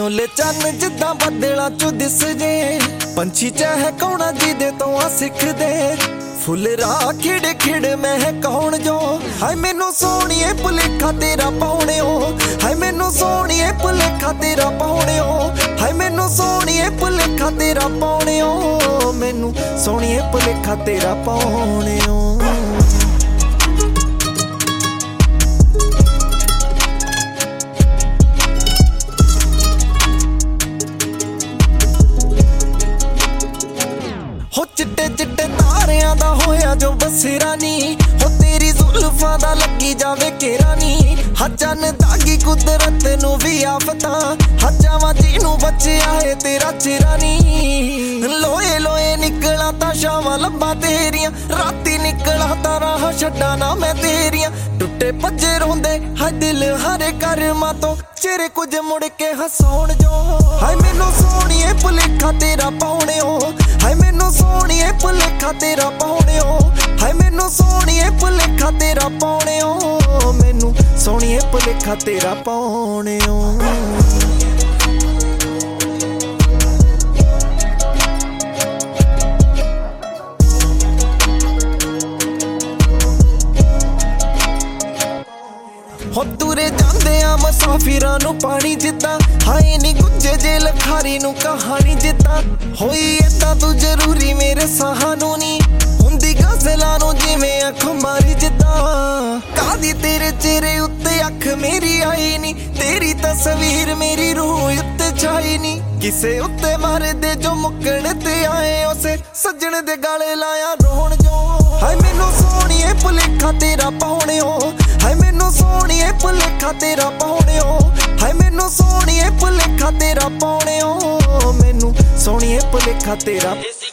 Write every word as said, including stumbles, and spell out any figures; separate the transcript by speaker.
Speaker 1: ਓਲੇ ਚੰਨ ਜਿੱਦਾਂ ਬੱਦਲਾਂ ਚੋਂ ਦਿਸ ਜੇ, ਪੰਛੀ ਚਹਿਕਾਉਣਾ ਜਿਹਦੇ ਤੋਂ ਆ ਸਿੱਖਦੇ। ਫੁੱਲ ਰਾਹ ਖਿੜ ਖਿੜ ਮਹਿਕਾਉਣ ਜੋ, ਹਾਏ ਮੈਨੂੰ ਸੋਹਣੀਏ ਭੁਲੇਖਾ ਤੇਰਾ ਪਾਉਣਿਓ, ਹਾਏ ਮੈਨੂੰ ਸੋਹਣੀਏ ਭੁਲੇਖਾ ਤੇਰਾ ਪਾਉਣਿਓ, ਹਾਏ ਮੈਨੂੰ ਸੋਹਣੀਏ ਭੁਲੇਖਾ ਤੇਰਾ ਪਾਉਣਿਓ, ਮੈਨੂੰ ਸੋਹਣੀਏ ਭੁਲੇਖਾ ਤੇਰਾ ਪਾਉਣਿਓ। ਹੋ ਚਿੱਟੇ ਚਿੱਟੇ ਤਾਰਿਆਂ ਦਾ ਹੋਇਆ ਜੋ ਬਸੇਰਾ ਨੀ, ਹੋ ਤੇਰੀ ਜ਼ੁਲਫਾਂ ਦਾ ਲੱਗੀ ਜਾਵੇ ਘੇਰਾ ਨੀ। ਹਾ ਚੰਨ ਦਾਗੀ ਕੁਦਰਤ ਨੂੰ ਵੀ ਆਫਤਾਂ, ਹਾ ਜਾਵਾਂ ਜਿਹਨੂੰ ਬਚਿਆ ਏ ਤੇਰਾ ਚਿਹਰਾ ਨੀ। ਲੋਏ ਲੋਏ ਨਿਕਲਾਂ ਤਾਂ ਸ਼ਾਮਾਂ ਲੱਭਾਂ ਤੇਰੀਆਂ, ਰਾਤੀ ਨਿਕਲਾਂ ਤਾਂ ਰਾਹ ਛੱਡਾਂ ਨਾ ਮੈਂ ਤੇਰੀਆਂ। ਟੁੱਟੇ ਭੱਜੇ ਰੋਂਦੇ ਹਾਏ ਦਿਲ ਹਰੇ ਕਰਮਾਂ ਤੋਂ, ਚਿਹਰੇ ਕੁਝ ਮੁੜ ਕੇ ਹਸਾਉਣ ਜੋ। ਹਾਏ ਮੈਨੂੰ ਸੋਹਣੀਏ ਭੁਲੇਖਾ ਤੇਰਾ ਪਾਉਣਿਓ, ਹਾਏ ਮੈਨੂੰ ਸੋਹਣੀਏ ਭੁਲੇਖਾ ਤੇਰਾ ਪਾਉਣਿਓ, ਹਾਏ ਮੈਨੂੰ ਸੋਹਣੀਏ ਭੁਲੇਖਾ ਤੇਰਾ ਪਾਉਣਿਓ, ਮੈਨੂੰ ਸੋਹਣੀਏ ਭੁਲੇਖਾ ਤੇਰਾ ਪਾਉਣਿਓ। ਹੋ ਤੁਰੇ ਜਾਂਦੇ ਆ ਮੁਸਾਫਿਰਾਂ ਨੂੰ ਪਾਣੀ ਜਿੱਦਾਂ, ਹਾਏ ਨੀ ਗੁੱਜੇ ਜੇ ਲਖਾਰੀ ਨੂੰ ਕਹਾਣੀ ਜਿੱਦਾਂ। ਹੋਈ ਏਦਾਂ ਤੂੰ ਜ਼ਰੂਰੀ ਮੇਰੇ ਸਾਹਾਂ ਨੂੰ ਨੀ, ਹੁੰਦੀ ਗਜ਼ਲਾਂ ਨੂੰ ਜਿਵੇਂ ਅੱਖ ਮਾਰੀ ਜਿੱਦਾਂ। ਕਾਦੀ ਤੇਰੇ ਚਿਹਰੇ ਉੱਤੇ ਅੱਖ ਮੇਰੀ ਆਈ ਨੀ, ਤੇਰੀ ਤਸਵੀਰ ਮੇਰੀ ਰੂਹ ਉੱਤੇ ਛਾਈ ਨੀ। ਕਿਸੇ ਉੱਤੇ ਮਾਰਦੇ ਜੋ ਮੁੱਕਣ ਤੇ ਆਏ, ਉਸੇ ਸੱਜਣ ਦੇ ਗਾਲੇ ਲਾਇਆ ਰੋਣ ਜੋ। ਹਾਏ ਮੈਨੂੰ ਸੋਹਣੀਏ ਭੁਲੇਖਾ ਤੇਰਾ ਪਾਉਣਿਓ, ਹਾਏ ਮੈਨੂੰ ਸੋਹਣੀਏ ਭੁਲੇਖਾ ਤੇਰਾ ਪਾਉਣਿਓ, ਹਾਏ ਮੈਨੂੰ ਸੋਹਣੀਏ ਭੁਲੇਖਾ ਤੇਰਾ ਪਾਉਣਿਓ, ਮੈਨੂੰ ਸੋਹਣੀਏ ਭੁਲੇਖਾ ਤੇਰਾ